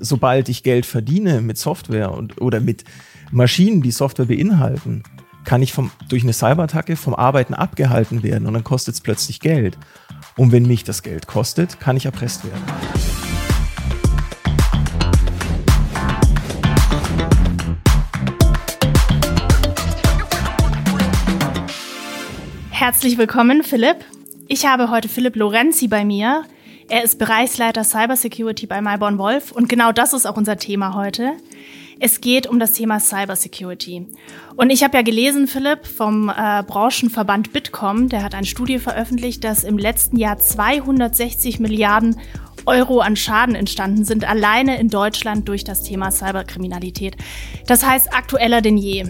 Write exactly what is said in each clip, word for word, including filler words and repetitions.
sobald ich Geld verdiene mit Software und, oder mit Maschinen, die Software beinhalten, kann ich vom, durch eine Cyberattacke vom Arbeiten abgehalten werden und dann kostet es plötzlich Geld. Und wenn mich das Geld kostet, kann ich erpresst werden. Herzlich willkommen, Philipp. Ich habe heute Philipp Lorenzi bei mir. Er ist Bereichsleiter Cybersecurity bei Myborn Wolf und genau das ist auch unser Thema heute. Es geht um das Thema Cybersecurity. Und ich habe ja gelesen, Philipp, vom äh, Branchenverband Bitkom, der hat eine Studie veröffentlicht, dass im letzten Jahr zweihundertsechzig Milliarden Euro an Schaden entstanden sind, alleine in Deutschland durch das Thema Cyberkriminalität. Das heißt aktueller denn je.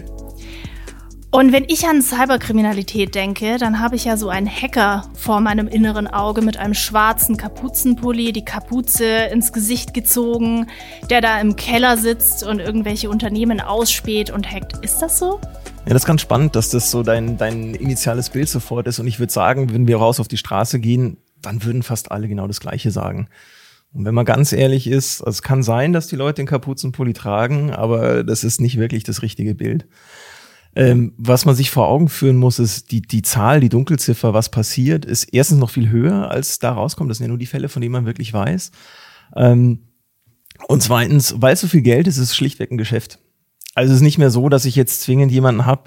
Und wenn ich an Cyberkriminalität denke, dann habe ich ja so einen Hacker vor meinem inneren Auge mit einem schwarzen Kapuzenpulli, die Kapuze ins Gesicht gezogen, der da im Keller sitzt und irgendwelche Unternehmen ausspäht und hackt. Ist das so? Ja, das ist ganz spannend, dass das so dein, dein initiales Bild sofort ist. Und ich würde sagen, wenn wir raus auf die Straße gehen, dann würden fast alle genau das Gleiche sagen. Und wenn man ganz ehrlich ist, also es kann sein, dass die Leute den Kapuzenpulli tragen, aber das ist nicht wirklich das richtige Bild. Ähm, was man sich vor Augen führen muss, ist die, die Zahl, die Dunkelziffer, was passiert, ist erstens noch viel höher, als da rauskommt. Das sind ja nur die Fälle, von denen man wirklich weiß. Ähm, und zweitens, weil es so viel Geld ist, ist es schlichtweg ein Geschäft. Also es ist nicht mehr so, dass ich jetzt zwingend jemanden habe,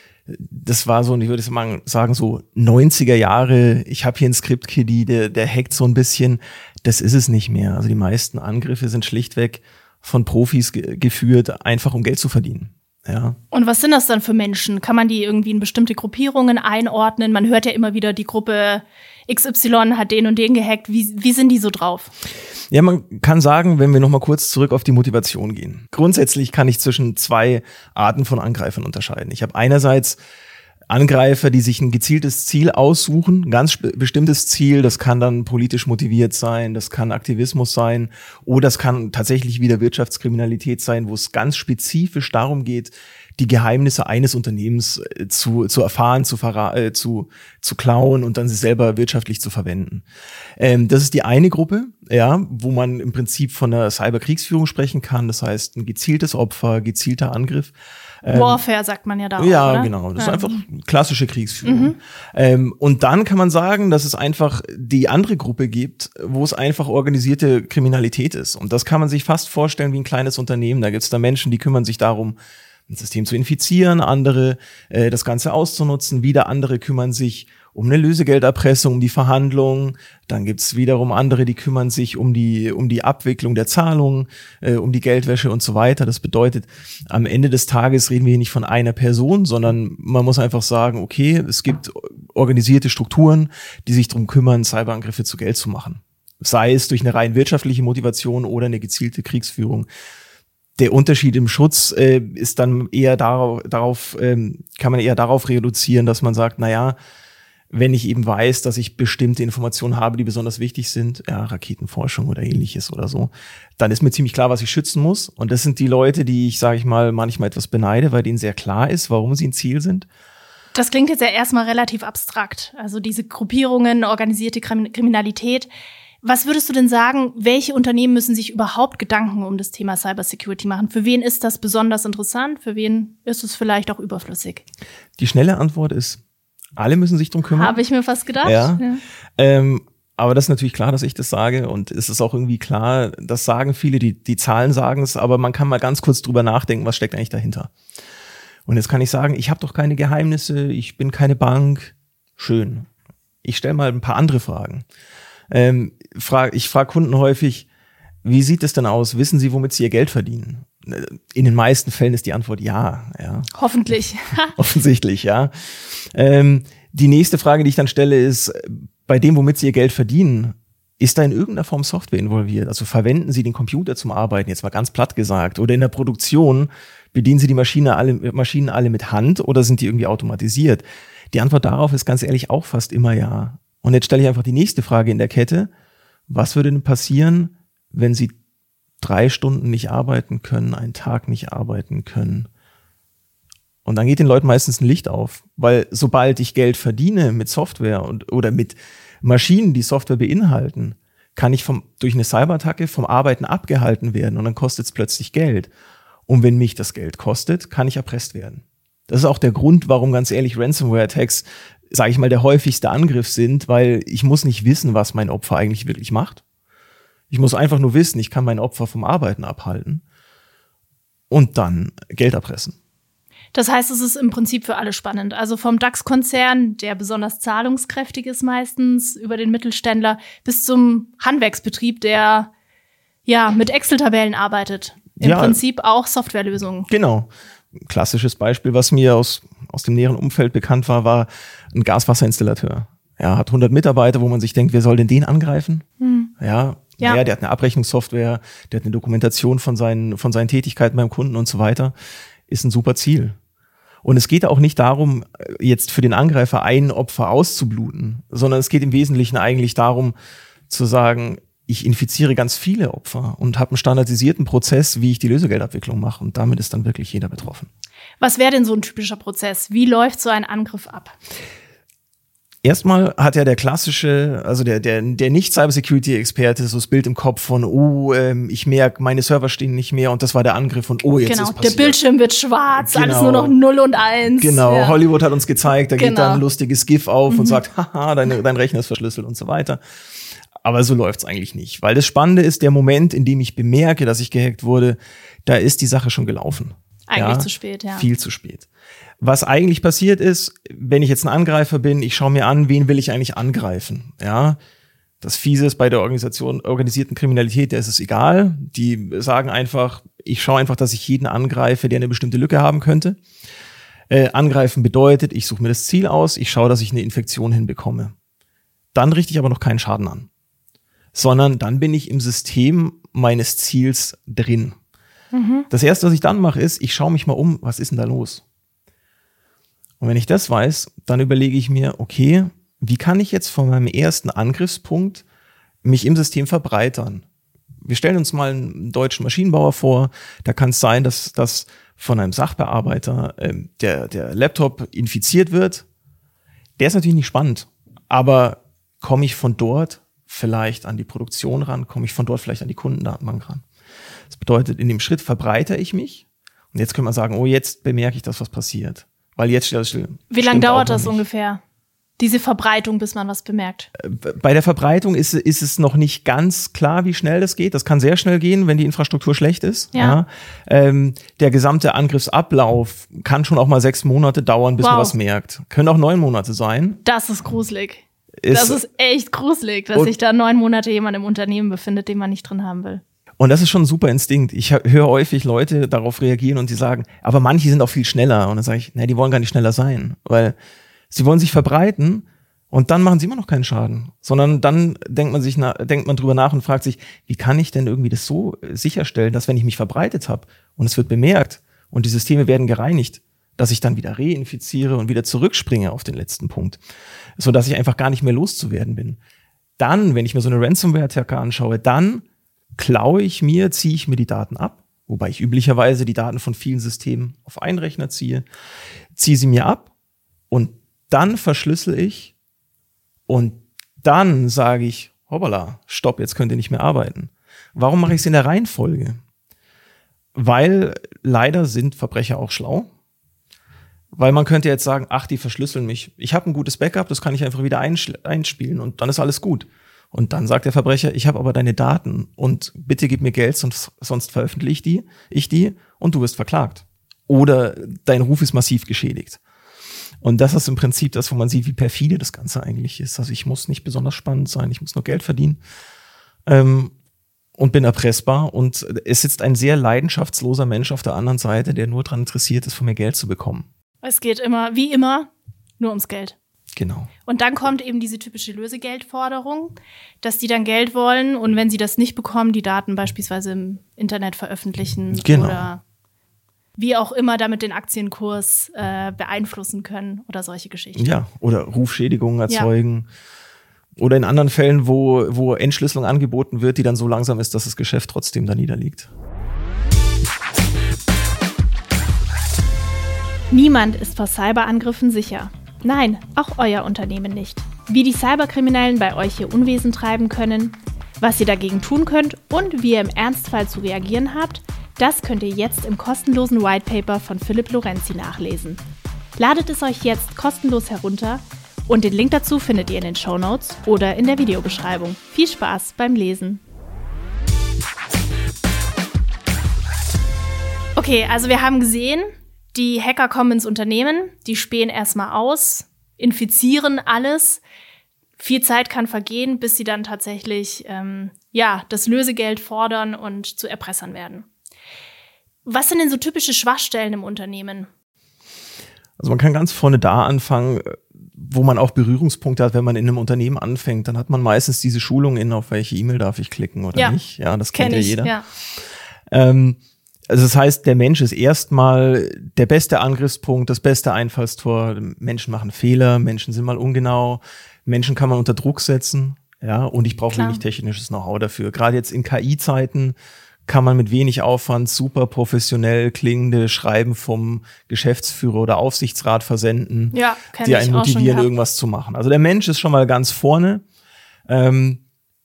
das war so, und ich würde mal sagen, so neunziger Jahre, ich habe hier einen Script-Kiddie, der, der hackt so ein bisschen. Das ist es nicht mehr. Also die meisten Angriffe sind schlichtweg von Profis ge- geführt, einfach um Geld zu verdienen. Ja. Und was sind das dann für Menschen? Kann man die irgendwie in bestimmte Gruppierungen einordnen? Man hört ja immer wieder, die Gruppe X Y hat den und den gehackt. Wie, wie sind die so drauf? Ja, man kann sagen, wenn wir noch mal kurz zurück auf die Motivation gehen. Grundsätzlich kann ich zwischen zwei Arten von Angreifern unterscheiden. Ich habe einerseits Angreifer, die sich ein gezieltes Ziel aussuchen, ein ganz bestimmtes Ziel, das kann dann politisch motiviert sein, das kann Aktivismus sein oder das kann tatsächlich wieder Wirtschaftskriminalität sein, wo es ganz spezifisch darum geht, die Geheimnisse eines Unternehmens zu, zu erfahren, zu, verra- äh, zu, zu klauen und dann sie selber wirtschaftlich zu verwenden. Ähm, das ist die eine Gruppe, ja, wo man im Prinzip von einer Cyberkriegsführung sprechen kann. Das heißt, ein gezieltes Opfer, gezielter Angriff. Ähm, Warfare sagt man ja da auch, Ja, oder? genau. Das ja. ist einfach klassische Kriegsführung. Mhm. Ähm, und dann kann man sagen, dass es einfach die andere Gruppe gibt, wo es einfach organisierte Kriminalität ist. Und das kann man sich fast vorstellen wie ein kleines Unternehmen. Da gibt es da Menschen, die kümmern sich darum, ein System zu infizieren, andere äh, das Ganze auszunutzen, wieder andere kümmern sich um eine Lösegelderpressung, um die Verhandlung, dann gibt's wiederum andere, die kümmern sich um die um die Abwicklung der Zahlungen, äh, um die Geldwäsche und so weiter. Das bedeutet, am Ende des Tages reden wir hier nicht von einer Person, sondern man muss einfach sagen, okay, es gibt organisierte Strukturen, die sich darum kümmern, Cyberangriffe zu Geld zu machen. Sei es durch eine rein wirtschaftliche Motivation oder eine gezielte Kriegsführung. Der Unterschied im Schutz äh, ist dann eher darauf, darauf ähm, kann man eher darauf reduzieren, dass man sagt, na ja, wenn ich eben weiß, dass ich bestimmte Informationen habe, die besonders wichtig sind, ja, Raketenforschung oder ähnliches oder so, dann ist mir ziemlich klar, was ich schützen muss. Und das sind die Leute, die ich, sage ich mal, manchmal etwas beneide, weil denen sehr klar ist, warum sie ein Ziel sind. Das klingt jetzt ja erstmal relativ abstrakt. Also diese Gruppierungen, organisierte Kriminalität. Was würdest du denn sagen, welche Unternehmen müssen sich überhaupt Gedanken um das Thema Cybersecurity machen? Für wen ist das besonders interessant? Für wen ist es vielleicht auch überflüssig? Die schnelle Antwort ist, alle müssen sich drum kümmern. Habe ich mir fast gedacht. Ja. ja. Ähm, aber das ist natürlich klar, dass ich das sage. Und es ist auch irgendwie klar, das sagen viele, die, die Zahlen sagen es, aber man kann mal ganz kurz drüber nachdenken, was steckt eigentlich dahinter. Und jetzt kann ich sagen, ich habe doch keine Geheimnisse, ich bin keine Bank. Schön. Ich stelle mal ein paar andere Fragen. Ähm, frag, ich frage Kunden häufig, wie sieht es denn aus? Wissen Sie, womit Sie Ihr Geld verdienen? In den meisten Fällen ist die Antwort ja. ja. Hoffentlich. Offensichtlich, ja. Ähm, die nächste Frage, die ich dann stelle, ist, bei dem, womit Sie Ihr Geld verdienen, ist da in irgendeiner Form Software involviert? Also verwenden Sie den Computer zum Arbeiten, jetzt mal ganz platt gesagt, oder in der Produktion bedienen Sie die Maschine alle, Maschinen alle mit Hand oder sind die irgendwie automatisiert? Die Antwort darauf ist ganz ehrlich auch fast immer ja. Und jetzt stelle ich einfach die nächste Frage in der Kette. Was würde denn passieren, wenn Sie drei Stunden nicht arbeiten können, einen Tag nicht arbeiten können? Und dann geht den Leuten meistens ein Licht auf, weil sobald ich Geld verdiene mit Software und oder mit Maschinen, die Software beinhalten, kann ich vom, durch eine Cyberattacke vom Arbeiten abgehalten werden und dann kostet es plötzlich Geld. Und wenn mich das Geld kostet, kann ich erpresst werden. Das ist auch der Grund, warum ganz ehrlich Ransomware-Attacks, sage ich mal, der häufigste Angriff sind, weil ich muss nicht wissen, was mein Opfer eigentlich wirklich macht. Ich muss einfach nur wissen, ich kann mein Opfer vom Arbeiten abhalten und dann Geld erpressen. Das heißt, es ist im Prinzip für alle spannend. Also vom DAX-Konzern, der besonders zahlungskräftig ist meistens, über den Mittelständler, bis zum Handwerksbetrieb, der ja mit Excel-Tabellen arbeitet. Im ja, Prinzip auch Softwarelösungen. Genau. Ein klassisches Beispiel, was mir aus, aus dem näheren Umfeld bekannt war, war ein Gaswasserinstallateur. Er hat hundert Mitarbeiter, wo man sich denkt, wer soll denn den angreifen? Hm. Ja, ja. Naja, der hat eine Abrechnungssoftware, der hat eine Dokumentation von seinen, von seinen Tätigkeiten beim Kunden und so weiter. Ist ein super Ziel. Und es geht auch nicht darum, jetzt für den Angreifer ein Opfer auszubluten, sondern es geht im Wesentlichen eigentlich darum, zu sagen, ich infiziere ganz viele Opfer und habe einen standardisierten Prozess, wie ich die Lösegeldabwicklung mache. Und damit ist dann wirklich jeder betroffen. Was wäre denn so ein typischer Prozess? Wie läuft so ein Angriff ab? Erstmal hat ja der klassische, also der der der Nicht-Cybersecurity-Experte so das Bild im Kopf von, oh, ähm, ich merke, meine Server stehen nicht mehr und das war der Angriff und oh, jetzt genau, ist passiert. Der Bildschirm wird schwarz, genau. Alles nur noch null und eins. Genau, ja. Hollywood hat uns gezeigt, da genau. geht dann ein lustiges GIF auf mhm. und sagt, haha, dein, dein Rechner ist verschlüsselt und so weiter. Aber so läuft's eigentlich nicht, weil das Spannende ist, der Moment, in dem ich bemerke, dass ich gehackt wurde, da ist die Sache schon gelaufen. Eigentlich ja, zu spät, ja. Viel zu spät. Was eigentlich passiert ist, wenn ich jetzt ein Angreifer bin, ich schaue mir an, wen will ich eigentlich angreifen, ja. Das Fiese ist bei der Organisation, organisierten Kriminalität, der ist es egal. Die sagen einfach, ich schaue einfach, dass ich jeden angreife, der eine bestimmte Lücke haben könnte. Äh, angreifen bedeutet, ich suche mir das Ziel aus, ich schaue, dass ich eine Infektion hinbekomme. Dann richte ich aber noch keinen Schaden an, sondern dann bin ich im System meines Ziels drin. Mhm. Das Erste, was ich dann mache, ist, ich schaue mich mal um, was ist denn da los? Und wenn ich das weiß, dann überlege ich mir, okay, wie kann ich jetzt von meinem ersten Angriffspunkt mich im System verbreitern? Wir stellen uns mal einen deutschen Maschinenbauer vor, da kann es sein, dass, dass von einem Sachbearbeiter ähm, der, der Laptop infiziert wird. Der ist natürlich nicht spannend, aber komme ich von dort vielleicht an die Produktion ran, komme ich von dort vielleicht an die Kundendatenbank ran. Das bedeutet, in dem Schritt verbreitere ich mich und jetzt kann man sagen, oh, jetzt bemerke ich, dass was passiert. Weil jetzt steht das still. Wie lange dauert das ungefähr? Diese Verbreitung, bis man was bemerkt? Bei der Verbreitung ist, ist es noch nicht ganz klar, wie schnell das geht. Das kann sehr schnell gehen, wenn die Infrastruktur schlecht ist. Ja. Ja. Ähm, der gesamte Angriffsablauf kann schon auch mal sechs Monate dauern, bis wow. man was merkt. Können auch neun Monate sein. Das ist gruselig. Ist, das ist echt gruselig, dass sich da neun Monate jemand im Unternehmen befindet, den man nicht drin haben will. Und das ist schon ein super Instinkt. Ich höre häufig Leute darauf reagieren und die sagen, aber manche sind auch viel schneller. Und dann sage ich, nee, die wollen gar nicht schneller sein, weil sie wollen sich verbreiten und dann machen sie immer noch keinen Schaden. Sondern dann denkt man sich, na, denkt man drüber nach und fragt sich, wie kann ich denn irgendwie das so sicherstellen, dass wenn ich mich verbreitet habe und es wird bemerkt und die Systeme werden gereinigt, dass ich dann wieder reinfiziere und wieder zurückspringe auf den letzten Punkt, sodass ich einfach gar nicht mehr loszuwerden bin. Dann, wenn ich mir so eine Ransomware-Attacke anschaue, dann klaue ich mir, ziehe ich mir die Daten ab, wobei ich üblicherweise die Daten von vielen Systemen auf einen Rechner ziehe, ziehe sie mir ab und dann verschlüssel ich und dann sage ich, hoppala, stopp, jetzt könnt ihr nicht mehr arbeiten. Warum mache ich es in der Reihenfolge? Weil leider sind Verbrecher auch schlau. Weil man könnte jetzt sagen, ach, die verschlüsseln mich. Ich habe ein gutes Backup, das kann ich einfach wieder einspielen und dann ist alles gut. Und dann sagt der Verbrecher, ich habe aber deine Daten und bitte gib mir Geld, sonst, sonst veröffentliche ich die, ich die und du wirst verklagt. Oder dein Ruf ist massiv geschädigt. Und das ist im Prinzip das, wo man sieht, wie perfide das Ganze eigentlich ist. Also ich muss nicht besonders spannend sein, ich muss nur Geld verdienen ähm, und bin erpressbar. Und es sitzt ein sehr leidenschaftsloser Mensch auf der anderen Seite, der nur daran interessiert ist, von mir Geld zu bekommen. Es geht immer, wie immer, nur ums Geld. Genau. Und dann kommt eben diese typische Lösegeldforderung, dass die dann Geld wollen und wenn sie das nicht bekommen, die Daten beispielsweise im Internet veröffentlichen genau. oder wie auch immer damit den Aktienkurs äh, beeinflussen können oder solche Geschichten. Ja, oder Rufschädigungen erzeugen. Ja. Oder in anderen Fällen, wo, wo Entschlüsselung angeboten wird, die dann so langsam ist, dass das Geschäft trotzdem da niederliegt. Niemand ist vor Cyberangriffen sicher. Nein, auch euer Unternehmen nicht. Wie die Cyberkriminellen bei euch ihr Unwesen treiben können, Was ihr dagegen tun könnt und wie ihr im Ernstfall zu reagieren habt, das könnt ihr jetzt im kostenlosen Whitepaper von Philipp Lorenzi nachlesen. Ladet es euch jetzt kostenlos herunter und den Link dazu findet ihr in den Shownotes oder in der Videobeschreibung. Viel Spaß beim Lesen! Okay, also wir haben gesehen, die Hacker kommen ins Unternehmen, die spähen erstmal aus, infizieren alles. Viel Zeit kann vergehen, bis sie dann tatsächlich ähm, ja, das Lösegeld fordern und zu Erpressern werden. Was sind denn so typische Schwachstellen im Unternehmen? Also man kann ganz vorne da anfangen, wo man auch Berührungspunkte hat, wenn man in einem Unternehmen anfängt. Dann hat man meistens diese Schulung in, auf welche E-Mail darf ich klicken oder ja. nicht. Ja, das kennt Kenn ja ich, jeder. Ja. Ähm, also das heißt, der Mensch ist erstmal der beste Angriffspunkt, das beste Einfallstor. Menschen machen Fehler, Menschen sind mal ungenau, Menschen kann man unter Druck setzen. Ja, und ich brauche wenig technisches Know-how dafür. Gerade jetzt in K I-Zeiten kann man mit wenig Aufwand super professionell klingende Schreiben vom Geschäftsführer oder Aufsichtsrat versenden, ja, die einen motivieren, irgendwas zu machen. Also der Mensch ist schon mal ganz vorne. Ähm,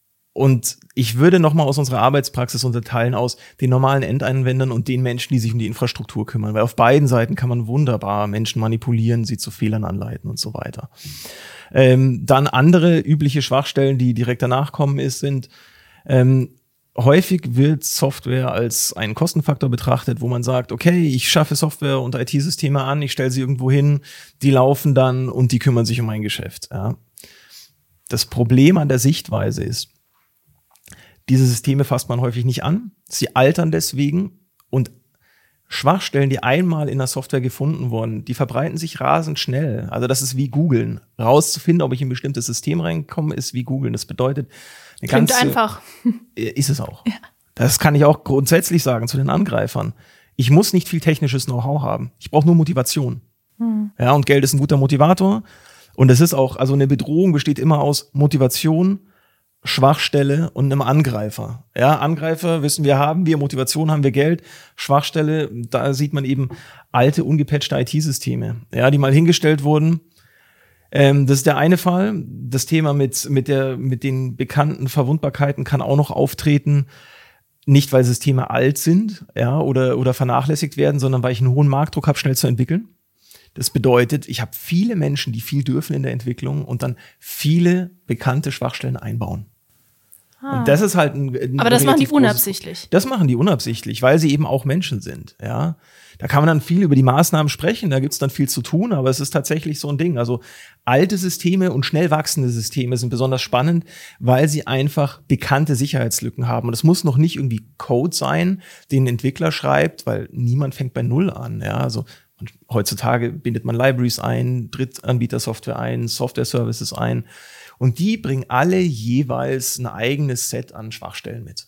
und ich würde nochmal aus unserer Arbeitspraxis unterteilen aus den normalen Endanwendern und den Menschen, die sich um die Infrastruktur kümmern. Weil auf beiden Seiten kann man wunderbar Menschen manipulieren, sie zu Fehlern anleiten und so weiter. Ähm, dann andere übliche Schwachstellen, die direkt danach kommen, ist, sind ähm, häufig wird Software als einen Kostenfaktor betrachtet, wo man sagt, okay, ich schaffe Software und I T-Systeme an, ich stelle sie irgendwo hin, die laufen dann und die kümmern sich um mein Geschäft. Ja. Das Problem an der Sichtweise ist, diese Systeme fasst man häufig nicht an, sie altern deswegen und Schwachstellen, die einmal in der Software gefunden wurden, die verbreiten sich rasend schnell. Also das ist wie Googeln. Rauszufinden, ob ich in ein bestimmtes System reinkomme, ist wie Googeln. Das bedeutet, eine Klingt ganze, einfach. Ist es auch. Ja. Das kann ich auch grundsätzlich sagen zu den Angreifern. Ich muss nicht viel technisches Know-how haben. Ich brauche nur Motivation. Hm. Ja, und Geld ist ein guter Motivator. Und es ist auch, also eine Bedrohung besteht immer aus Motivation, Schwachstelle und einem Angreifer. Ja, Angreifer wissen wir, haben wir, Motivation haben wir, Geld. Schwachstelle, da sieht man eben alte, ungepatchte I T-Systeme, ja, die mal hingestellt wurden. Ähm, das ist der eine Fall. Das Thema mit, mit der, mit den bekannten Verwundbarkeiten kann auch noch auftreten. Nicht, weil Systeme alt sind, ja, oder, oder vernachlässigt werden, sondern weil ich einen hohen Marktdruck habe, schnell zu entwickeln. Das bedeutet, ich habe viele Menschen, die viel dürfen in der Entwicklung und dann viele bekannte Schwachstellen einbauen. Ah. Und das ist halt ein, ein Aber das machen die unabsichtlich. Das machen die unabsichtlich, weil sie eben auch Menschen sind. Ja, da kann man dann viel über die Maßnahmen sprechen, da gibt's dann viel zu tun, aber es ist tatsächlich so ein Ding. Also alte Systeme und schnell wachsende Systeme sind besonders spannend, weil sie einfach bekannte Sicherheitslücken haben. Und es muss noch nicht irgendwie Code sein, den ein Entwickler schreibt, weil niemand fängt bei Null an. Ja, also und heutzutage bindet man Libraries ein, Drittanbieter-Software ein, Software-Services ein. Und die bringen alle jeweils ein eigenes Set an Schwachstellen mit.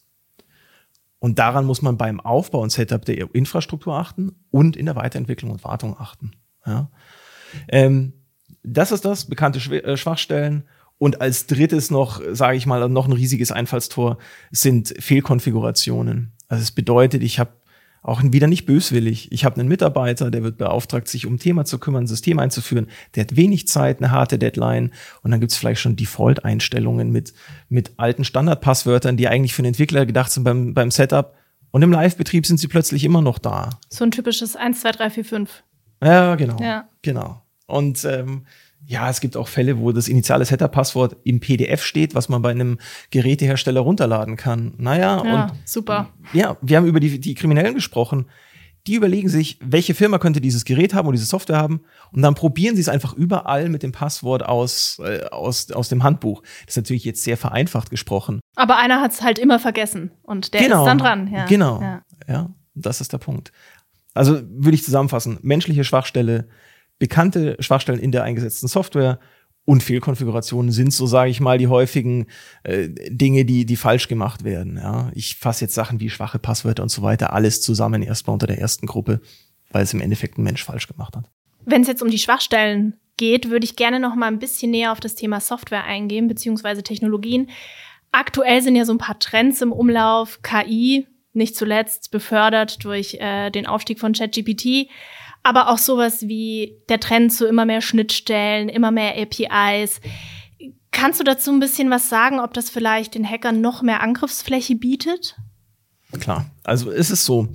Und daran muss man beim Aufbau und Setup der Infrastruktur achten und in der Weiterentwicklung und Wartung achten. Ja. Ähm, das ist das, bekannte Schwachstellen. Und als drittes noch, sage ich mal, noch ein riesiges Einfallstor sind Fehlkonfigurationen. Also es bedeutet, ich habe auch wieder nicht böswillig. Ich habe einen Mitarbeiter, der wird beauftragt, sich um ein Thema zu kümmern, ein System einzuführen. Der hat wenig Zeit, eine harte Deadline. Und dann gibt's vielleicht schon Default-Einstellungen mit, mit alten Standardpasswörtern, die eigentlich für den Entwickler gedacht sind beim, beim Setup. Und im Live-Betrieb sind sie plötzlich immer noch da. So ein typisches eins, zwei, drei, vier, fünf. Ja, genau. Ja. Genau. Und ähm, ja, es gibt auch Fälle, wo das initiale Setup-Passwort im P D F steht, was man bei einem Gerätehersteller runterladen kann. Naja, ja, und super. Ja, wir haben über die, die Kriminellen gesprochen. Die überlegen sich, welche Firma könnte dieses Gerät haben oder diese Software haben, und dann probieren sie es einfach überall mit dem Passwort aus, äh, aus, aus dem Handbuch. Das ist natürlich jetzt sehr vereinfacht gesprochen. Aber einer hat es halt immer vergessen und der genau, ist dann dran. Ja. Genau, ja. ja, das ist der Punkt. Also würde ich zusammenfassen, menschliche Schwachstelle, bekannte Schwachstellen in der eingesetzten Software und Fehlkonfigurationen sind, so sage ich mal, die häufigen äh, Dinge, die die falsch gemacht werden. Ja, ich fasse jetzt Sachen wie schwache Passwörter und so weiter alles zusammen erstmal unter der ersten Gruppe, weil es im Endeffekt ein Mensch falsch gemacht hat. Wenn es jetzt um die Schwachstellen geht, würde ich gerne noch mal ein bisschen näher auf das Thema Software eingehen, beziehungsweise Technologien. Aktuell sind ja so ein paar Trends im Umlauf, K I, nicht zuletzt befördert durch äh, den Aufstieg von ChatGPT. Aber auch sowas wie der Trend zu immer mehr Schnittstellen, immer mehr A P Is. Kannst du dazu ein bisschen was sagen, ob das vielleicht den Hackern noch mehr Angriffsfläche bietet? Klar, also es ist so,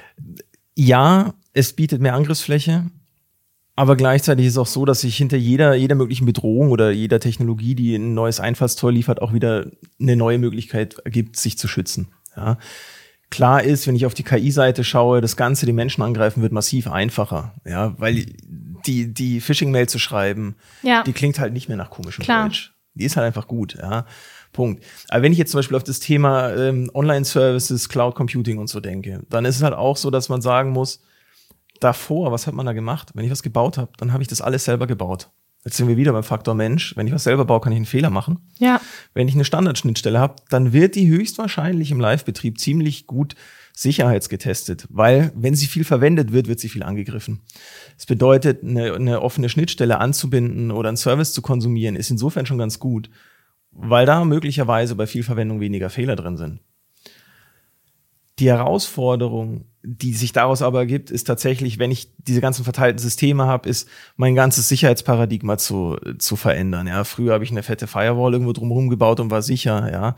ja, es bietet mehr Angriffsfläche, aber gleichzeitig ist es auch so, dass sich hinter jeder, jeder möglichen Bedrohung oder jeder Technologie, die ein neues Einfallstor liefert, auch wieder eine neue Möglichkeit ergibt, sich zu schützen. Ja. Klar ist, wenn ich auf die K I-Seite schaue, das Ganze, die Menschen angreifen, wird massiv einfacher, ja, weil die, die Phishing-Mail zu schreiben, ja. die klingt halt nicht mehr nach komischem Klar. Deutsch. Die ist halt einfach gut, ja. Punkt. Aber wenn ich jetzt zum Beispiel auf das Thema ähm, Online-Services, Cloud Computing und so denke, dann ist es halt auch so, dass man sagen muss, davor, was hat man da gemacht? Wenn ich was gebaut habe, dann habe ich das alles selber gebaut. Jetzt sind wir wieder beim Faktor Mensch. Wenn ich was selber baue, kann ich einen Fehler machen. Ja. Wenn ich eine Standardschnittstelle habe, dann wird die höchstwahrscheinlich im Live-Betrieb ziemlich gut sicherheitsgetestet, weil wenn sie viel verwendet wird, wird sie viel angegriffen. Das bedeutet, eine, eine offene Schnittstelle anzubinden oder einen Service zu konsumieren, ist insofern schon ganz gut, weil da möglicherweise bei viel Verwendung weniger Fehler drin sind. Die Herausforderung, die sich daraus aber ergibt, ist tatsächlich, wenn ich diese ganzen verteilten Systeme habe, ist mein ganzes Sicherheitsparadigma zu, zu verändern. Ja, früher habe ich eine fette Firewall irgendwo drumherum gebaut und war sicher, ja.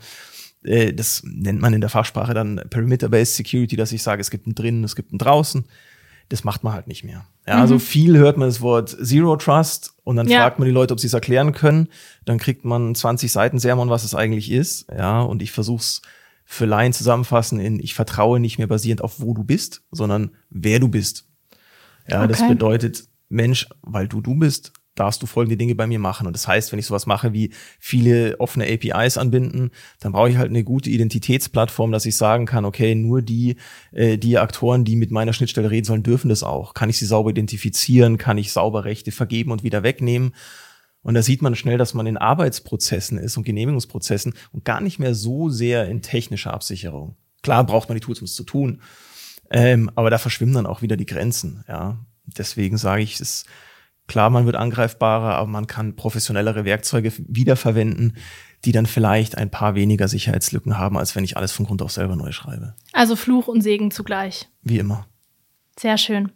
Das nennt man in der Fachsprache dann Perimeter-Based Security, dass ich sage, es gibt einen drinnen, es gibt einen draußen. Das macht man halt nicht mehr. Ja, mhm. Also viel hört man das Wort Zero Trust und dann ja. fragt man die Leute, ob sie es erklären können. Dann kriegt man zwanzig Seiten Sermon, was es eigentlich ist. Ja, und ich versuche es für Laien zusammenfassen in, ich vertraue nicht mehr basierend auf wo du bist, sondern wer du bist. Ja, okay. Das bedeutet, Mensch, weil du du bist, darfst du folgende Dinge bei mir machen. Und das heißt, wenn ich sowas mache wie viele offene A P Is anbinden, dann brauche ich halt eine gute Identitätsplattform, dass ich sagen kann, okay, nur die äh, die Aktoren, die mit meiner Schnittstelle reden sollen, dürfen das auch. Kann ich sie sauber identifizieren? Kann ich sauber Rechte vergeben und wieder wegnehmen? Und da sieht man schnell, dass man in Arbeitsprozessen ist und Genehmigungsprozessen und gar nicht mehr so sehr in technischer Absicherung. Klar braucht man die Tools, um es zu tun, ähm, aber da verschwimmen dann auch wieder die Grenzen. Ja, deswegen sage ich, es ist klar, man wird angreifbarer, aber man kann professionellere Werkzeuge wiederverwenden, die dann vielleicht ein paar weniger Sicherheitslücken haben, als wenn ich alles von Grund auf selber neu schreibe. Also Fluch und Segen zugleich. Wie immer. Sehr schön.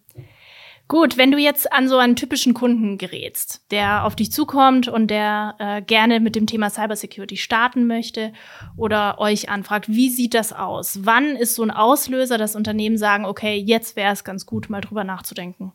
Gut, wenn du jetzt an so einen typischen Kunden gerätst, der auf dich zukommt und der äh, gerne mit dem Thema Cybersecurity starten möchte oder euch anfragt, wie sieht das aus? Wann ist so ein Auslöser, dass Unternehmen sagen, okay, jetzt wäre es ganz gut, mal drüber nachzudenken?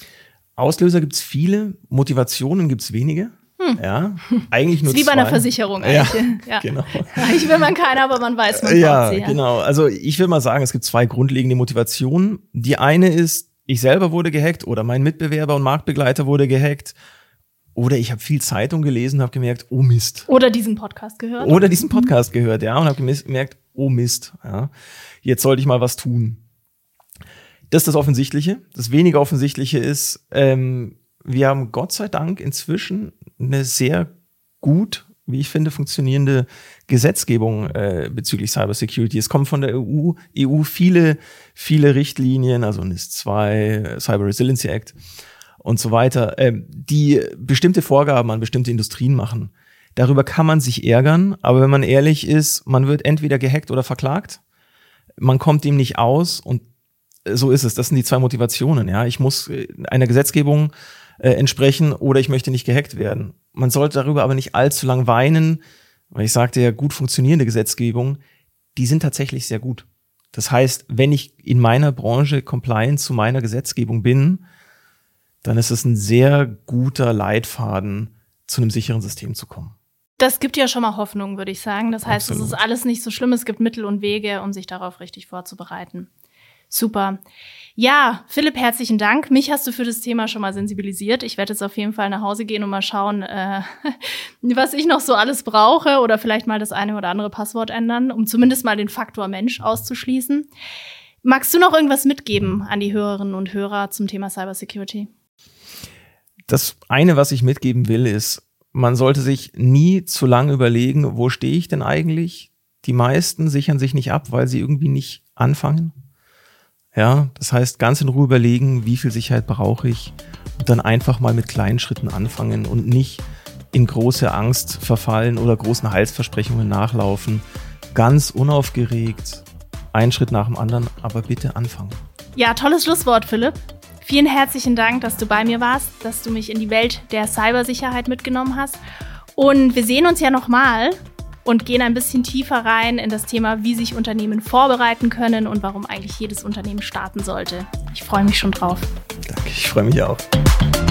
Auslöser gibt's viele, Motivationen gibt's wenige. Hm. Ja, eigentlich nur ist wie zwei. Bei einer Versicherung eigentlich. Ja, ja. Genau. Ich will man keiner, aber man weiß, man ja, braucht sie. Ja, genau. Also ich will mal sagen, es gibt zwei grundlegende Motivationen. Die eine ist, ich selber wurde gehackt oder mein Mitbewerber und Marktbegleiter wurde gehackt. Oder ich habe viel Zeitung gelesen und habe gemerkt, oh Mist. Oder diesen Podcast gehört. Oder diesen Podcast mhm. gehört, ja, und habe gemerkt, oh Mist. Ja, jetzt sollte ich mal was tun. Das ist das Offensichtliche. Das weniger Offensichtliche ist, ähm, wir haben Gott sei Dank inzwischen eine sehr gut, wie ich finde, funktionierende Gesetzgebung äh, bezüglich Cybersecurity. Es kommen von der E U, E U viele, viele Richtlinien, also N I S zwei, Cyber Resiliency Act und so weiter, äh, die bestimmte Vorgaben an bestimmte Industrien machen. Darüber kann man sich ärgern, aber wenn man ehrlich ist, man wird entweder gehackt oder verklagt. Man kommt dem nicht aus und so ist es. Das sind die zwei Motivationen. Ja, ich muss einer Gesetzgebung äh, entsprechen oder ich möchte nicht gehackt werden. Man sollte darüber aber nicht allzu lang weinen, weil ich sagte ja, gut funktionierende Gesetzgebung, die sind tatsächlich sehr gut. Das heißt, wenn ich in meiner Branche compliant zu meiner Gesetzgebung bin, dann ist es ein sehr guter Leitfaden, zu einem sicheren System zu kommen. Das gibt ja schon mal Hoffnung, würde ich sagen. Das heißt, Absolut. Es ist alles nicht so schlimm. Es gibt Mittel und Wege, um sich darauf richtig vorzubereiten. Super. Ja, Philipp, herzlichen Dank. Mich hast du für das Thema schon mal sensibilisiert. Ich werde jetzt auf jeden Fall nach Hause gehen und mal schauen, äh, was ich noch so alles brauche oder vielleicht mal das eine oder andere Passwort ändern, um zumindest mal den Faktor Mensch auszuschließen. Magst du noch irgendwas mitgeben an die Hörerinnen und Hörer zum Thema Cybersecurity? Das eine, was ich mitgeben will, ist, man sollte sich nie zu lange überlegen, wo stehe ich denn eigentlich? Die meisten sichern sich nicht ab, weil sie irgendwie nicht anfangen. Ja, das heißt, ganz in Ruhe überlegen, wie viel Sicherheit brauche ich und dann einfach mal mit kleinen Schritten anfangen und nicht in große Angst verfallen oder großen Heilsversprechungen nachlaufen. Ganz unaufgeregt, einen Schritt nach dem anderen, aber bitte anfangen. Ja, tolles Schlusswort, Philipp. Vielen herzlichen Dank, dass du bei mir warst, dass du mich in die Welt der Cybersicherheit mitgenommen hast. Und wir sehen uns ja nochmal und gehen ein bisschen tiefer rein in das Thema, wie sich Unternehmen vorbereiten können und warum eigentlich jedes Unternehmen starten sollte. Ich freue mich schon drauf. Danke, ich freue mich auch.